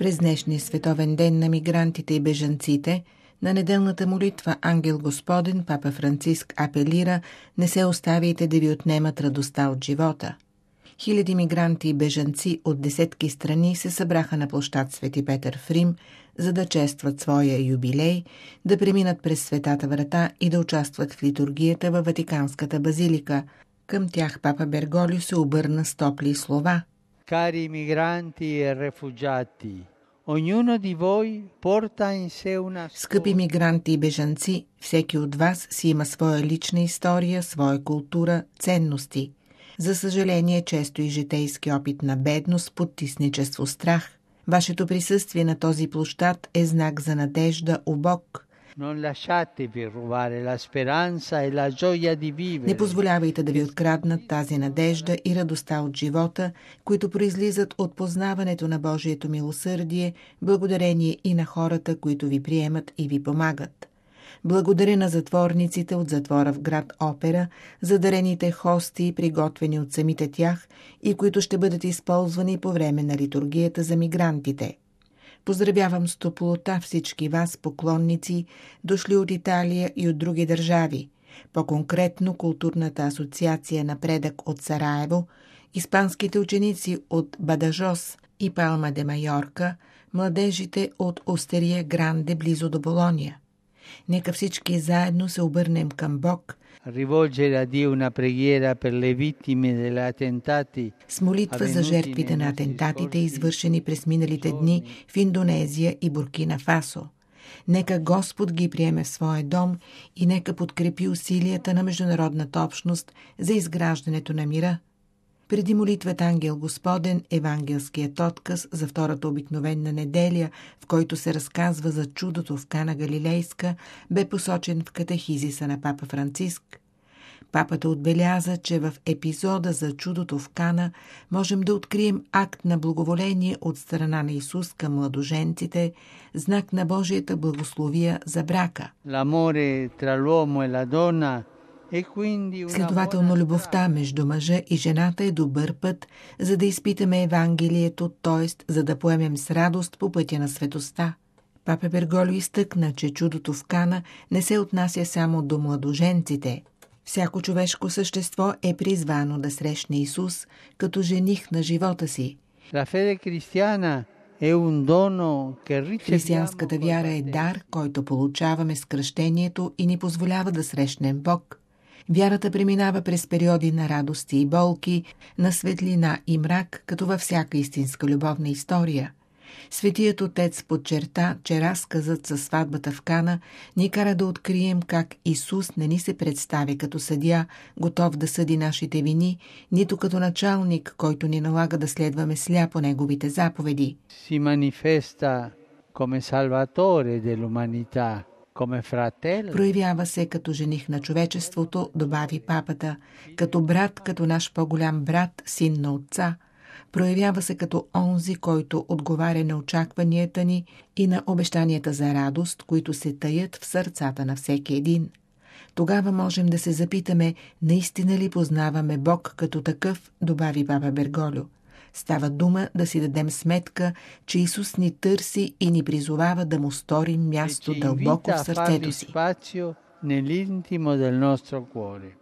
През днешния световен ден на мигрантите и бежанците, на неделната молитва Ангел Господен, папа Франциск апелира: не се оставяйте да ви отнемат радостта от живота. Хиляди мигранти и бежанци от десетки страни се събраха на площад Свети Петър в Рим, за да честват своя юбилей, да преминат през Светата врата и да участват в литургията във Ватиканската базилика. Към тях папа Берголио се обърна с топли слова. Cari migranti e rifugiati, ognuno di voi porta in sé una storia. Скъпи мигранти и бежанци, всеки от вас си има своя лична история, своя култура, ценности. За съжаление, често и житейски опит на бедност, потисничество, страх. Вашето присъствие на този площад е знак за надежда у Бог. Не позволявайте да ви откраднат тази надежда и радостта от живота, които произлизат от познаването на Божието милосърдие, благодарение и на хората, които ви приемат и ви помагат. Благодаря на затворниците от затвора в град Опера за дарените хости, приготвени от самите тях и които ще бъдат използвани по време на литургията за мигрантите. Поздравявам с топлота всички вас, поклонници, дошли от Италия и от други държави, по-конкретно Културната асоциация Напредък от Сараево, испанските ученици от Бадажос и Палма де Майорка, младежите от Остерия Гранде близо до Болония. Нека всички заедно се обърнем към Бог, с молитва за жертвите на атентатите, извършени през миналите дни в Индонезия и Буркина Фасо. Нека Господ ги приеме в своя дом и нека подкрепи усилията на международната общност за изграждането на мира. Преди молитвата Ангел Господен, евангелският отказ за втората обикновена неделя, в който се разказва за чудото в Кана Галилейска, бе посочен в катехизиса на папа Франциск. Папата отбеляза, че в епизода за чудото в Кана можем да открием акт на благоволение от страна на Исус към младоженците, знак на Божията благословия за брака. Следователно, любовта между мъжа и жената е добър път, за да изпитаме Евангелието, т.е. за да поемем с радост по пътя на светостта. Папа Берголио изтъкна, че чудото в Кана не се отнася само до младоженците. Всяко човешко същество е призвано да срещне Исус като жених на живота си. Християнската вяра е дар, който получаваме с кръщението и ни позволява да срещнем Бог. Вярата преминава през периоди на радости и болки, на светлина и мрак, като във всяка истинска любовна история. Светият Отец подчерта, че разказът за сватбата в Кана ни кара да открием как Исус не ни се представи като съдия, готов да съди нашите вини, нито като началник, който ни налага да следваме сляпо неговите заповеди. Си манифеста come salvatore dell'umanità. Проявява се като жених на човечеството, добави папата, като брат, като наш по-голям брат, син на отца. Проявява се като онзи, който отговаря на очакванията ни и на обещанията за радост, които се таят в сърцата на всеки един. Тогава можем да се запитаме, наистина ли познаваме Бог като такъв, добави папа Берголио. Става дума да си дадем сметка, че Исус ни търси и ни призовава да му сторим място дълбоко в сърцето си.